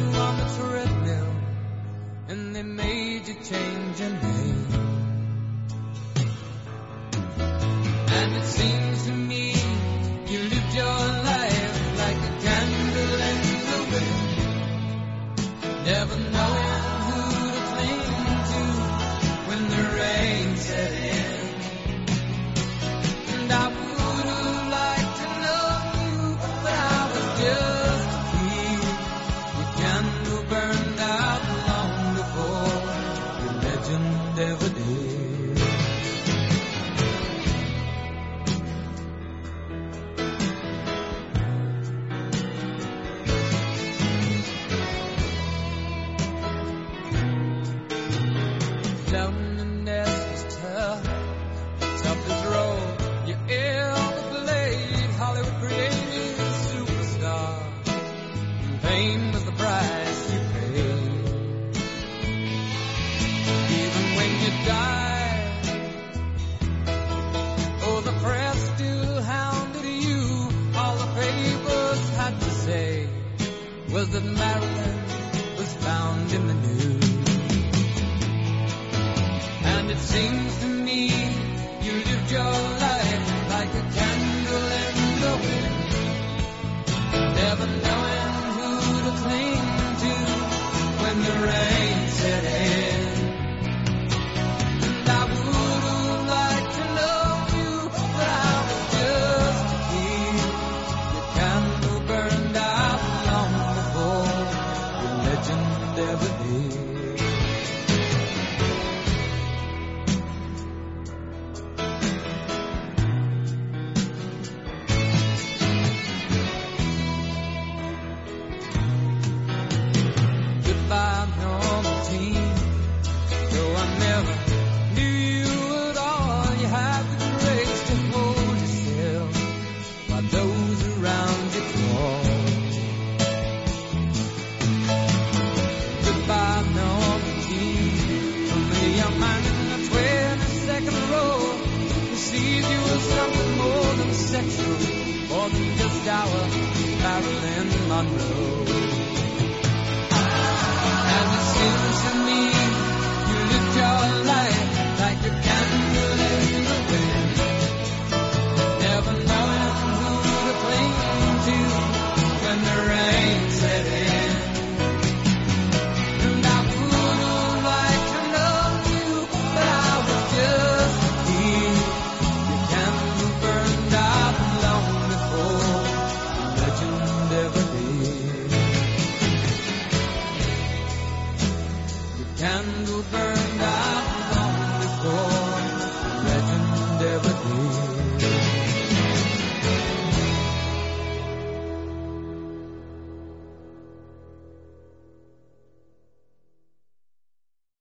on the treadmill and they made you change your name. And it seems to me you lived your life like a candle in the wind, never knowing who to cling to when the rain set in. And I would have liked to know you, but I was just a kid. Your candle burned out long before your legend ever did. Loneliness was tough as road. You ever played Hollywood created superstar, and fame was the price you paid. Even when you died, oh, the press still hounded you. All the papers had to say was that Marilyn was found in the news. And it seems to me you lived your life like a candle in the wind, never knowing who to cling to when the rain set in. And I would have liked to know you, but I was just a kid. Your candle burned out long before your legend ever did. Goodbye, normal teen. Though I never knew you at all, you had the grace to hold yourself while those around you crawl. Goodbye, normal teen. From a young man in the 22nd row who sees you as something more than sexual, more than just our Marilyn Monroe.